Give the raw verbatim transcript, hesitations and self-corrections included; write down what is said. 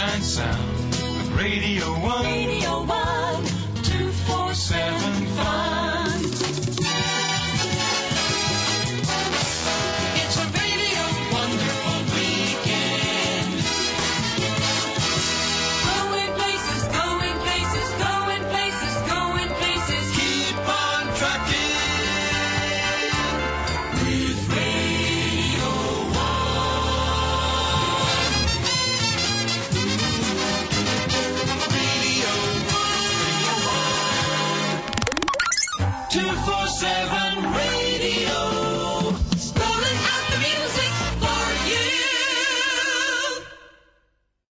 sunshine sound with Radio One. Radio One, two four seven fun. It's a radio wonderful weekend. Going places, going places, going places, going places. Keep on trucking with Radio One. Radio One. two four seven